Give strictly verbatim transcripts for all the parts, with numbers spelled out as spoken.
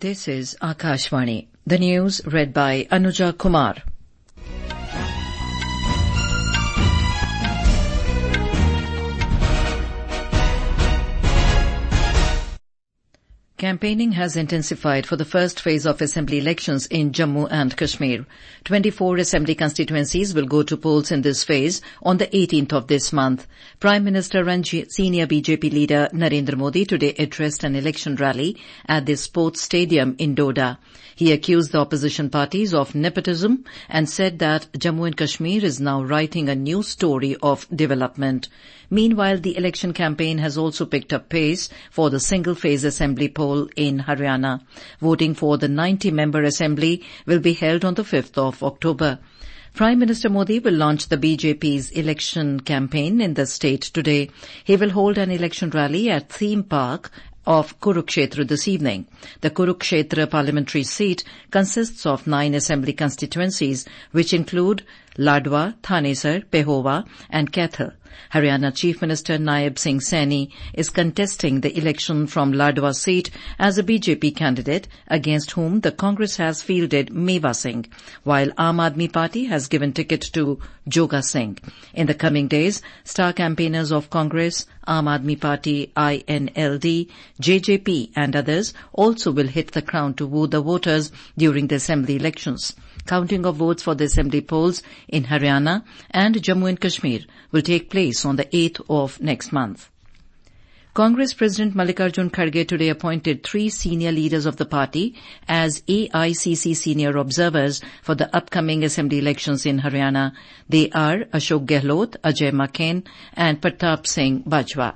This is Akashvani. The news read by Anuja Kumar. Campaigning has intensified for the first phase of assembly elections in Jammu and Kashmir. twenty-four assembly constituencies will go to polls in this phase on the eighteenth of this month. Prime Minister and senior B J P leader Narendra Modi today addressed an election rally at the sports stadium in Doda. He accused the opposition parties of nepotism and said that Jammu and Kashmir is now writing a new story of development. Meanwhile, the election campaign has also picked up pace for the single-phase assembly poll in Haryana. Voting for the ninety-member assembly will be held on the fifth of October. Prime Minister Modi will launch the B J P's election campaign in the state today. He will hold an election rally at Theme Park of Kurukshetra this evening. The Kurukshetra parliamentary seat consists of nine assembly constituencies, which include Ladwa, Thanesar, Pehova and Kaithal. Haryana Chief Minister Naib Singh Saini is contesting the election from Ladwa seat as a B J P candidate against whom the Congress has fielded Meva Singh, while Aam Aadmi Party has given ticket to Joga Singh. In the coming days, star campaigners of Congress, Aam Aadmi Party, I N L D, J J P and others also will hit the ground to woo the voters during the assembly elections. Counting of votes for the assembly polls in Haryana and Jammu and Kashmir will take place on the eighth of next month. Congress President Mallikarjun Kharge today appointed three senior leaders of the party as A I C C senior observers for the upcoming assembly elections in Haryana. They are Ashok Gehlot, Ajay Maken and Pratap Singh Bajwa.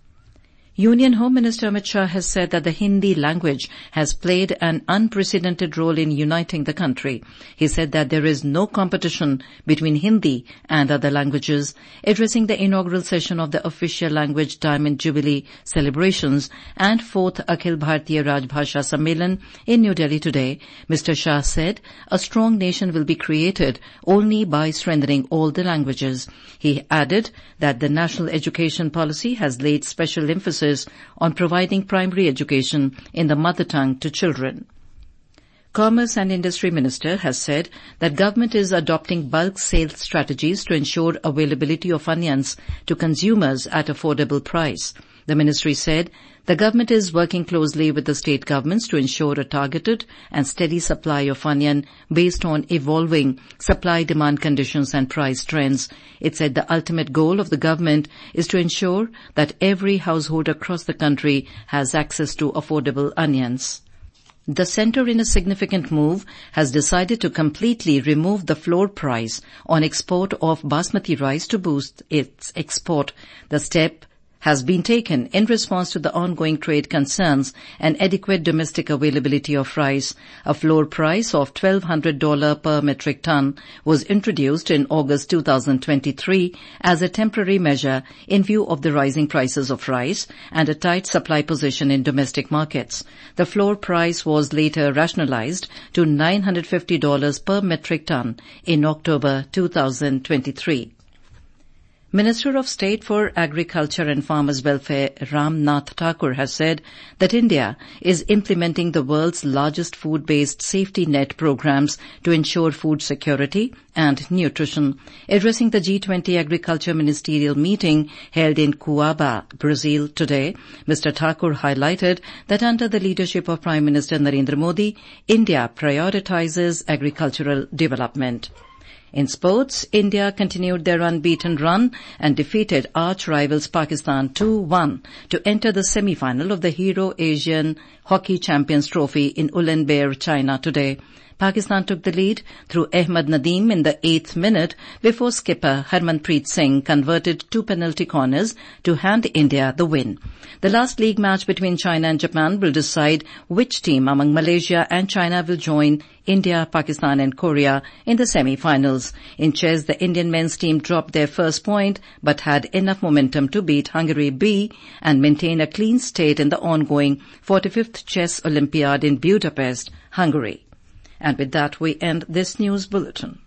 Union Home Minister Amit Shah has said that the Hindi language has played an unprecedented role in uniting the country. He said that there is no competition between Hindi and other languages. Addressing the inaugural session of the Official Language Diamond Jubilee celebrations and fourth Akhil Bharatiya Rajbhasha Sammelan in New Delhi today, Mister Shah said a strong nation will be created only by strengthening all the languages. He added that the national education policy has laid special emphasis on providing primary education in the mother tongue to children. Commerce and Industry Minister has said that government is adopting bulk sales strategies to ensure availability of onions to consumers at affordable price. The ministry said the government is working closely with the state governments to ensure a targeted and steady supply of onion based on evolving supply-demand conditions and price trends. It said the ultimate goal of the government is to ensure that every household across the country has access to affordable onions. The centre, in a significant move, has decided to completely remove the floor price on export of basmati rice to boost its export. The step has been taken in response to the ongoing trade concerns and adequate domestic availability of rice. A floor price of twelve hundred dollars per metric ton was introduced in August two thousand twenty-three as a temporary measure in view of the rising prices of rice and a tight supply position in domestic markets. The floor price was later rationalized to nine hundred fifty dollars per metric ton in October two thousand twenty-three. Minister of State for Agriculture and Farmers' Welfare Ram Nath Thakur has said that India is implementing the world's largest food-based safety net programs to ensure food security and nutrition. Addressing the G twenty Agriculture Ministerial meeting held in Cuiabá, Brazil today, Mister Thakur highlighted that under the leadership of Prime Minister Narendra Modi, India prioritizes agricultural development. In sports, India continued their unbeaten run and defeated arch-rivals Pakistan two one to enter the semi-final of the Hero Asian Hockey Champions Trophy in Ulaanbaatar, China today. Pakistan took the lead through Ahmed Nadeem in the eighth minute before skipper Harmanpreet Singh converted two penalty corners to hand India the win. The last league match between China and Japan will decide which team among Malaysia and China will join India, Pakistan and Korea in the semi-finals. In chess, the Indian men's team dropped their first point but had enough momentum to beat Hungary B and maintain a clean state in the ongoing forty-fifth Chess Olympiad in Budapest, Hungary. And with that, we end this news bulletin.